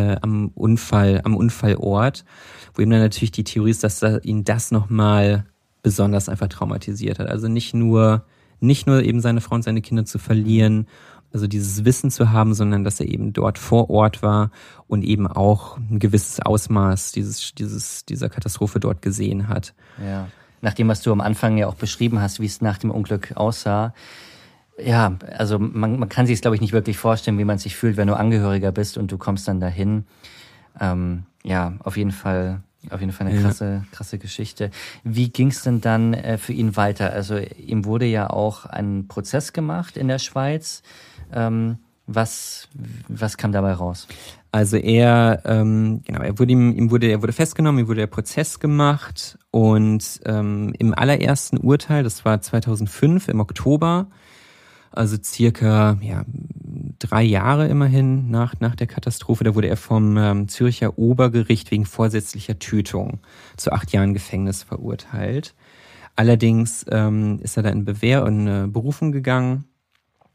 Unfallort, wo ihm dann natürlich die Theorie ist, dass ihn das nochmal besonders einfach traumatisiert hat. Also nicht nur eben seine Frau und seine Kinder zu verlieren, also dieses Wissen zu haben, sondern dass er eben dort vor Ort war und eben auch ein gewisses Ausmaß dieser Katastrophe dort gesehen hat. Ja, nach dem, was du am Anfang ja auch beschrieben hast, wie es nach dem Unglück aussah. Ja, also man kann sich es, glaube ich, nicht wirklich vorstellen, wie man sich fühlt, wenn du Angehöriger bist und du kommst dann dahin. Auf jeden Fall eine krasse Geschichte. Wie ging es denn dann für ihn weiter? Also ihm wurde ja auch ein Prozess gemacht in der Schweiz. Was kam dabei raus? Also er wurde festgenommen, ihm wurde der Prozess gemacht und im allerersten Urteil, das war 2005 im Oktober, also circa 3 Jahre immerhin nach der Katastrophe, da wurde er vom Zürcher Obergericht wegen vorsätzlicher Tötung zu 8 Jahren Gefängnis verurteilt. Allerdings ist er da in Berufung gegangen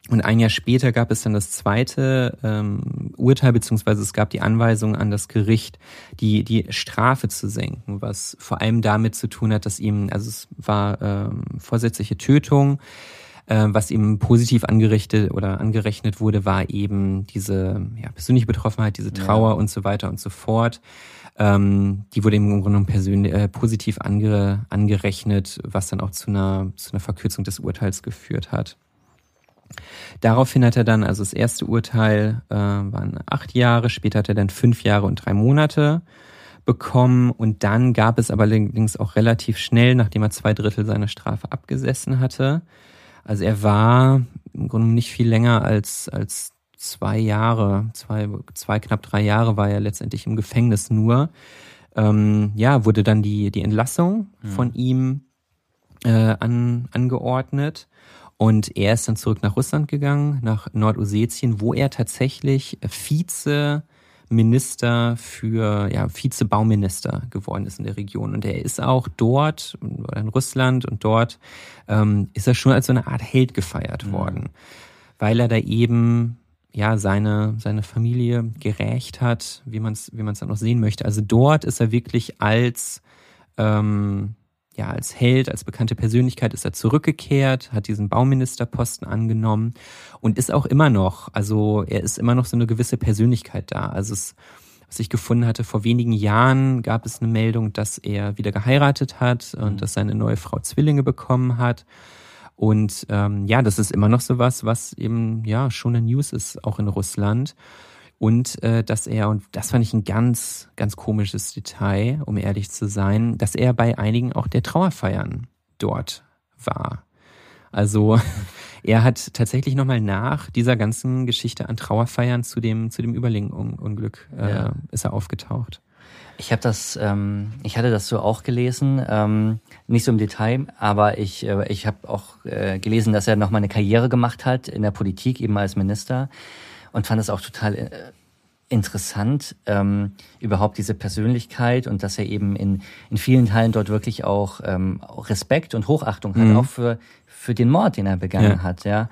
Und ein Jahr später gab es dann das zweite Urteil, beziehungsweise es gab die Anweisung an das Gericht, die Strafe zu senken, was vor allem damit zu tun hat, dass ihm, also es war vorsätzliche Tötung, was ihm positiv angerechnet wurde, war eben diese persönliche Betroffenheit, diese Trauer und so weiter und so fort. Die wurde ihm im Grunde genommen positiv angerechnet, was dann auch zu einer Verkürzung des Urteils geführt hat. Daraufhin hat er dann, also das erste Urteil waren 8 Jahre, später hat er dann 5 Jahre und 3 Monate bekommen und dann gab es aber allerdings auch relativ schnell, nachdem er 2/3 seiner Strafe abgesessen hatte. Also er war im Grunde nicht viel länger als 2 Jahre, knapp 3 Jahre war er letztendlich im Gefängnis nur. Wurde dann die Entlassung von ihm angeordnet. Und er ist dann zurück nach Russland gegangen, nach Nordossetien, wo er tatsächlich Vizebauminister geworden ist in der Region. Und er ist auch dort, oder in Russland und dort, ist er schon als so eine Art Held gefeiert worden. Weil er da eben seine Familie gerächt hat, wie man es dann auch sehen möchte. Also dort ist er wirklich als Held, als bekannte Persönlichkeit ist er zurückgekehrt, hat diesen Bauministerposten angenommen und ist auch immer noch, also er ist immer noch so eine gewisse Persönlichkeit da. Also was ich gefunden hatte, vor wenigen Jahren gab es eine Meldung, dass er wieder geheiratet hat und dass seine neue Frau Zwillinge bekommen hat. Und das ist immer noch sowas, was eben schon eine News ist, auch in Russland. Und dass er, und das fand ich ein ganz, ganz komisches Detail, um ehrlich zu sein, dass er bei einigen auch der Trauerfeiern dort war. Also er hat tatsächlich nochmal nach dieser ganzen Geschichte an Trauerfeiern zu dem Überlingen-Unglück ist er aufgetaucht. Ich hatte das so auch gelesen, nicht so im Detail, aber ich habe auch gelesen, dass er nochmal eine Karriere gemacht hat in der Politik, eben als Minister. Und fand es auch total interessant, überhaupt diese Persönlichkeit und dass er eben in vielen Teilen dort wirklich auch Respekt und Hochachtung hat, auch für den Mord, den er begangen hat. Ja,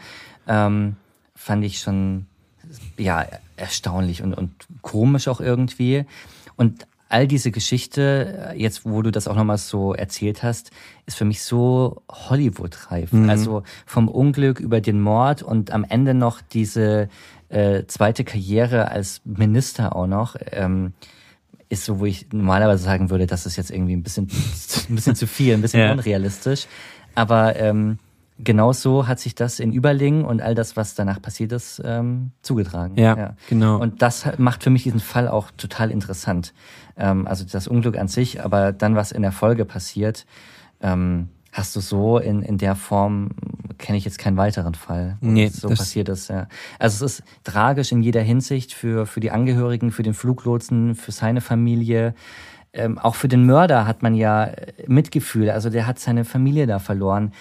fand ich schon erstaunlich und komisch auch irgendwie. Und all diese Geschichte, jetzt wo du das auch nochmal so erzählt hast, ist für mich so Hollywood-reif. Also vom Unglück über den Mord und am Ende noch diese zweite Karriere als Minister auch noch, ist so, wo ich normalerweise sagen würde, das ist jetzt irgendwie ein bisschen zu viel, ein bisschen unrealistisch. Aber genau so hat sich das in Überlingen und all das, was danach passiert ist, zugetragen. Ja, genau. Und das macht für mich diesen Fall auch total interessant. Also das Unglück an sich, aber dann, was in der Folge passiert, hast du so in der Form, kenne ich jetzt keinen weiteren Fall, wo so passiert ist. Ja. Also es ist tragisch in jeder Hinsicht für die Angehörigen, für den Fluglotsen, für seine Familie. Auch für den Mörder hat man ja Mitgefühl. Also der hat seine Familie da verloren.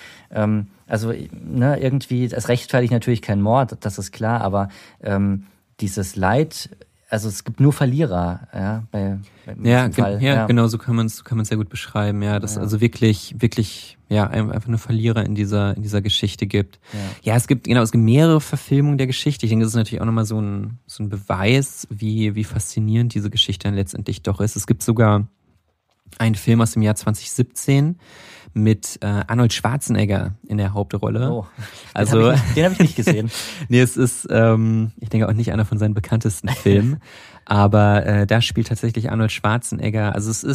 Irgendwie, es rechtfertigt natürlich kein Mord, das ist klar, aber dieses Leid, also es gibt nur Verlierer, bei diesem Fall. Genau, so kann man es sehr gut beschreiben, das also wirklich, einfach nur Verlierer in dieser Geschichte gibt. Ja, es gibt mehrere Verfilmungen der Geschichte. Ich denke, das ist natürlich auch nochmal so ein Beweis, wie faszinierend diese Geschichte dann letztendlich doch ist. Es gibt sogar einen Film aus dem Jahr 2017 mit Arnold Schwarzenegger in der Hauptrolle. Oh, den hab ich nicht gesehen. Nee, es ist, ich denke auch nicht einer von seinen bekanntesten Filmen, aber da spielt tatsächlich Arnold Schwarzenegger. Also es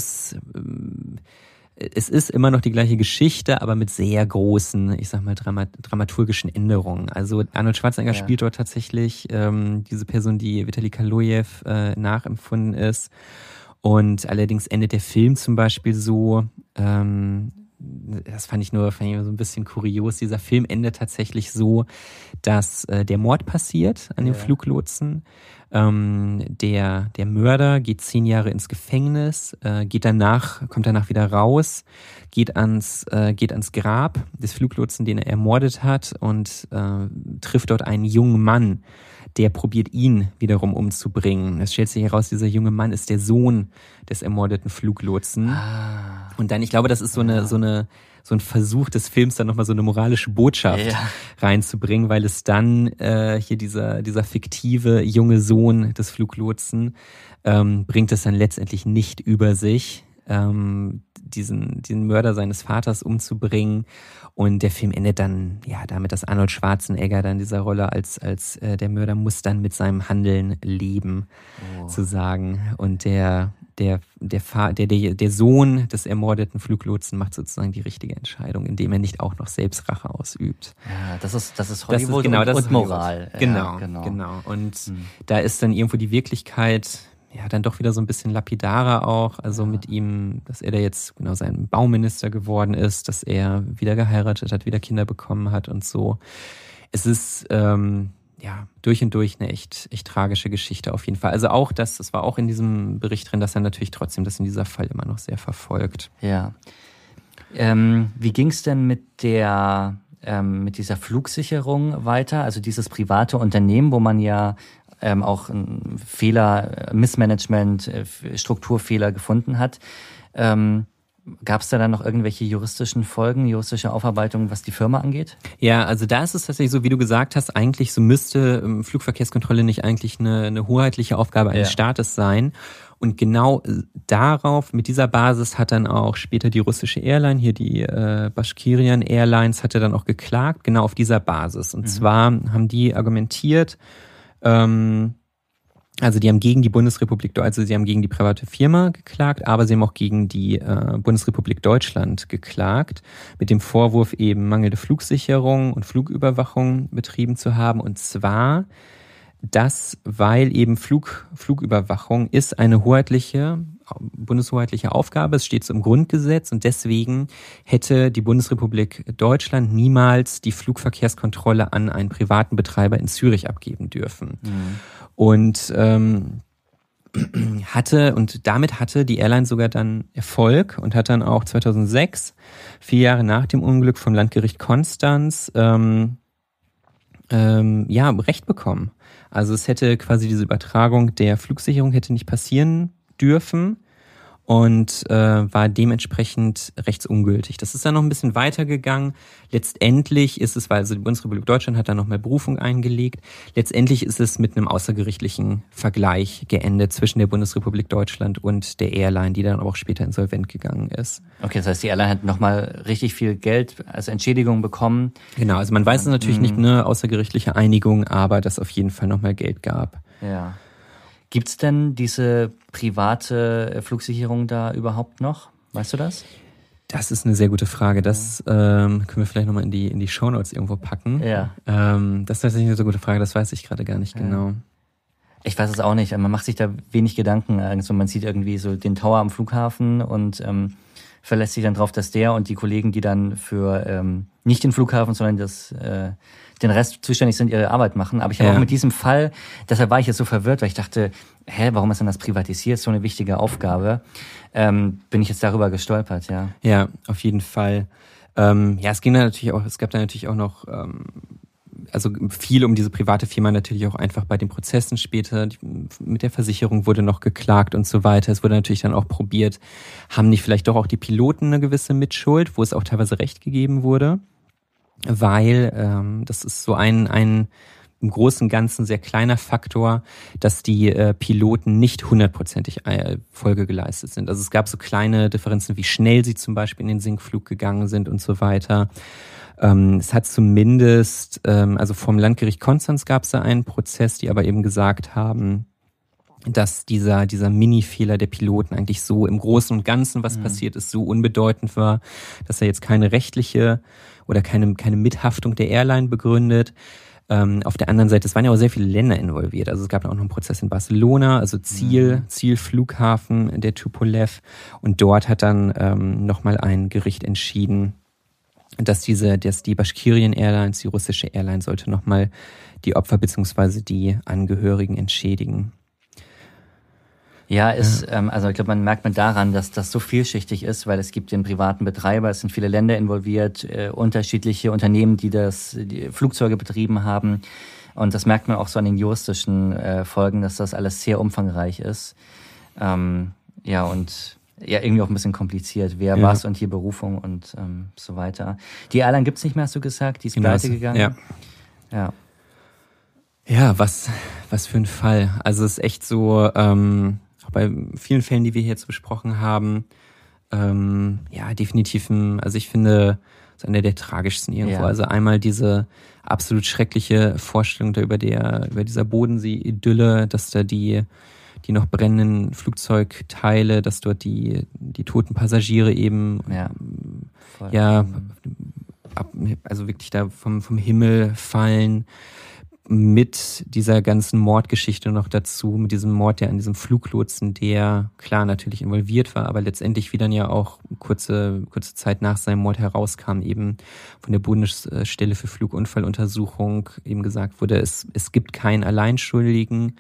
ist immer noch die gleiche Geschichte, aber mit sehr großen, ich sag mal, dramaturgischen Änderungen. Also Arnold Schwarzenegger spielt dort tatsächlich diese Person, die Vitali Kaloyev nachempfunden ist. Und allerdings endet der Film zum Beispiel so, das fand ich so ein bisschen kurios. Dieser Film endet tatsächlich so, dass der Mord passiert an dem Fluglotsen. Der Mörder geht 10 Jahre ins Gefängnis, kommt danach wieder raus, geht ans Grab des Fluglotsen, den er ermordet hat und trifft dort einen jungen Mann, der probiert ihn wiederum umzubringen. Es stellt sich heraus, dieser junge Mann ist der Sohn des ermordeten Fluglotsen. Und dann, ich glaube, das ist so ein Versuch des Films, dann nochmal so eine moralische Botschaft reinzubringen, weil es dann hier dieser fiktive junge Sohn des Fluglotsen bringt es dann letztendlich nicht über sich, diesen Mörder seines Vaters umzubringen. Und der Film endet dann damit, dass Arnold Schwarzenegger dann dieser Rolle als der Mörder muss dann mit seinem Handeln leben, zu sagen. Und der Sohn des ermordeten Fluglotsen macht sozusagen die richtige Entscheidung, indem er nicht auch noch selbst Rache ausübt. Ja, das ist Hollywood und Moral. Genau. Und da ist dann irgendwo die Wirklichkeit dann doch wieder so ein bisschen lapidarer auch, also mit ihm, dass er da jetzt sein Bauminister geworden ist, dass er wieder geheiratet hat, wieder Kinder bekommen hat und so. Es ist durch und durch eine echt tragische Geschichte auf jeden Fall. Also auch das war auch in diesem Bericht drin, dass er natürlich trotzdem das in dieser Fall immer noch sehr verfolgt. Ja. Wie ging es denn mit dieser Flugsicherung weiter? Also dieses private Unternehmen, wo man ja auch Fehler, Missmanagement, Strukturfehler gefunden hat. Gab es da dann noch irgendwelche juristischen Folgen, juristische Aufarbeitungen, was die Firma angeht? Ja, also da ist es tatsächlich so, wie du gesagt hast, eigentlich so müsste Flugverkehrskontrolle nicht eigentlich eine hoheitliche Aufgabe eines Staates sein. Und genau darauf, mit dieser Basis hat dann auch später die russische Airline, hier die Bashkirian Airlines, hatte dann auch geklagt, genau auf dieser Basis. Und zwar haben die argumentiert, also die haben gegen die Bundesrepublik, also sie haben gegen die private Firma geklagt, aber sie haben auch gegen die Bundesrepublik Deutschland geklagt, mit dem Vorwurf eben mangelnde Flugsicherung und Flugüberwachung betrieben zu haben. Und zwar weil eben Flugüberwachung ist eine bundeshoheitliche Aufgabe, es steht so im Grundgesetz und deswegen hätte die Bundesrepublik Deutschland niemals die Flugverkehrskontrolle an einen privaten Betreiber in Zürich abgeben dürfen. Und damit hatte die Airline sogar dann Erfolg und hat dann auch 2006, 4 Jahre nach dem Unglück vom Landgericht Konstanz, Recht bekommen. Also es hätte quasi diese Übertragung der Flugsicherung hätte nicht passieren dürfen und war dementsprechend rechtsungültig. Das ist dann noch ein bisschen weitergegangen. Letztendlich ist es, weil also die Bundesrepublik Deutschland hat dann nochmal Berufung eingelegt, letztendlich ist es mit einem außergerichtlichen Vergleich geendet zwischen der Bundesrepublik Deutschland und der Airline, die dann auch später insolvent gegangen ist. Okay, das heißt, die Airline hat nochmal richtig viel Geld als Entschädigung bekommen. Genau, also man weiß es natürlich nicht, eine außergerichtliche Einigung, aber dass auf jeden Fall nochmal Geld gab. Ja. Gibt's denn diese private Flugsicherung da überhaupt noch? Weißt du das? Das ist eine sehr gute Frage. Das können wir vielleicht nochmal in die Shownotes irgendwo packen. Ja. Das ist tatsächlich eine so gute Frage, das weiß ich gerade gar nicht genau. Ich weiß es auch nicht. Man macht sich da wenig Gedanken. Also man sieht irgendwie so den Tower am Flughafen und verlässt sich dann drauf, dass der und die Kollegen, die dann für nicht den Flughafen, sondern den Rest zuständig sind, ihre Arbeit machen. Aber ich habe auch mit diesem Fall, deshalb war ich jetzt so verwirrt, weil ich dachte, warum ist denn das privatisiert? So eine wichtige Aufgabe. Bin ich jetzt darüber gestolpert, ja. Ja, auf jeden Fall. Es gab da natürlich auch noch also viel um diese private Firma, natürlich auch einfach bei den Prozessen später. Mit der Versicherung wurde noch geklagt und so weiter. Es wurde natürlich dann auch probiert, haben nicht vielleicht doch auch die Piloten eine gewisse Mitschuld, wo es auch teilweise Recht gegeben wurde, weil das ist so ein im Großen und Ganzen sehr kleiner Faktor, dass die Piloten nicht 100%ig Folge geleistet sind. Also es gab so kleine Differenzen, wie schnell sie zum Beispiel in den Sinkflug gegangen sind und so weiter. Es hat zumindest, also vom Landgericht Konstanz gab es da einen Prozess, die aber eben gesagt haben, dass dieser Mini-Fehler der Piloten eigentlich so im Großen und Ganzen, was passiert ist, so unbedeutend war, dass er jetzt keine rechtliche oder keine Mithaftung der Airline begründet. Auf der anderen Seite, es waren ja auch sehr viele Länder involviert. Also es gab auch noch einen Prozess in Barcelona, also Zielflughafen der Tupolev. Und dort hat dann nochmal ein Gericht entschieden, dass die Bashkirian Airlines, die russische Airline, sollte nochmal die Opfer bzw. die Angehörigen entschädigen. Ja, also ich glaube, man merkt daran, dass das so vielschichtig ist, weil es gibt den privaten Betreiber, es sind viele Länder involviert, unterschiedliche Unternehmen, die Flugzeuge betrieben haben. Und das merkt man auch so an den juristischen Folgen, dass das alles sehr umfangreich ist. Und ja irgendwie auch ein bisschen kompliziert. Wer was und hier Berufung und so weiter. Die Airline gibt's nicht mehr, hast du gesagt? Die ist pleite gegangen? Ja. Ja, was für ein Fall. Also es ist echt so, auch bei vielen Fällen, die wir hier jetzt besprochen haben, definitiv, also ich finde, das ist einer der tragischsten irgendwo. Ja. Also einmal diese absolut schreckliche Vorstellung da über dieser Bodensee-Idylle, dass da die noch brennenden Flugzeugteile, dass dort die toten Passagiere eben also wirklich da vom Himmel fallen, mit dieser ganzen Mordgeschichte noch dazu, mit diesem Mord, der an diesem Fluglotsen, der klar natürlich involviert war, aber letztendlich, wie dann ja auch kurze Zeit nach seinem Mord herauskam, eben von der Bundesstelle für Flugunfalluntersuchung eben gesagt wurde, es gibt keinen Alleinschuldigen.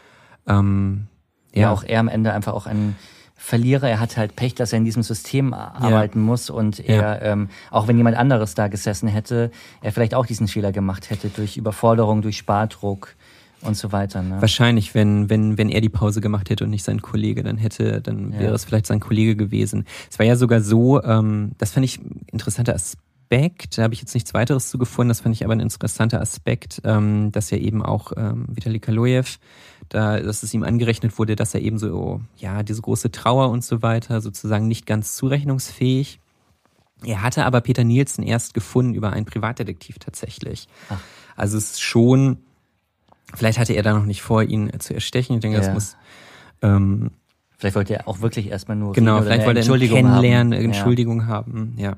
Auch er am Ende einfach auch ein Verlierer. Er hat halt Pech, dass er in diesem System arbeiten muss und er, auch wenn jemand anderes da gesessen hätte, er vielleicht auch diesen Fehler gemacht hätte durch Überforderung, durch Spardruck und so weiter. Ne? Wahrscheinlich, wenn er die Pause gemacht hätte und nicht sein Kollege, dann wäre es vielleicht sein Kollege gewesen. Es war ja sogar so, das fand ich ein interessanter Aspekt, da habe ich jetzt nichts weiteres zu gefunden, das fand ich aber ein interessanter Aspekt, dass ja eben auch Vitali Kaloyev, dass es ihm angerechnet wurde, dass er eben so, diese große Trauer und so weiter, sozusagen nicht ganz zurechnungsfähig. Er hatte aber Peter Nielsen erst gefunden über einen Privatdetektiv tatsächlich. Ach. Also es ist schon, vielleicht hatte er da noch nicht vor, ihn zu erstechen. Ich denke, das muss... vielleicht wollte er auch wirklich erstmal nur genau, vielleicht wollte er ihn kennenlernen, Entschuldigung haben, ja.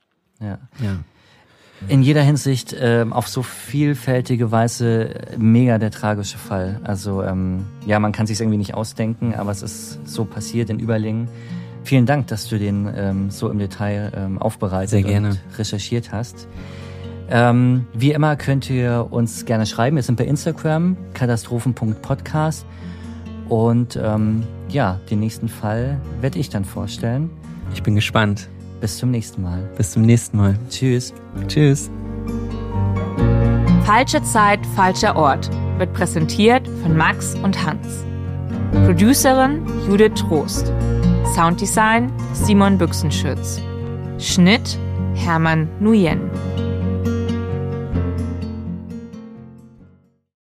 In jeder Hinsicht auf so vielfältige Weise mega der tragische Fall. Also man kann sich's irgendwie nicht ausdenken, aber es ist so passiert in Überlingen. Vielen Dank, dass du den so im Detail aufbereitet und recherchiert hast. Wie immer könnt ihr uns gerne schreiben. Wir sind bei Instagram, katastrophen.podcast. Und den nächsten Fall werde ich dann vorstellen. Ich bin gespannt. Bis zum nächsten Mal. Bis zum nächsten Mal. Tschüss. Tschüss. Falsche Zeit, falscher Ort wird präsentiert von Max und Hans. Producerin Judith Trost. Sounddesign Simon Büchsenschütz. Schnitt Hermann Nguyen.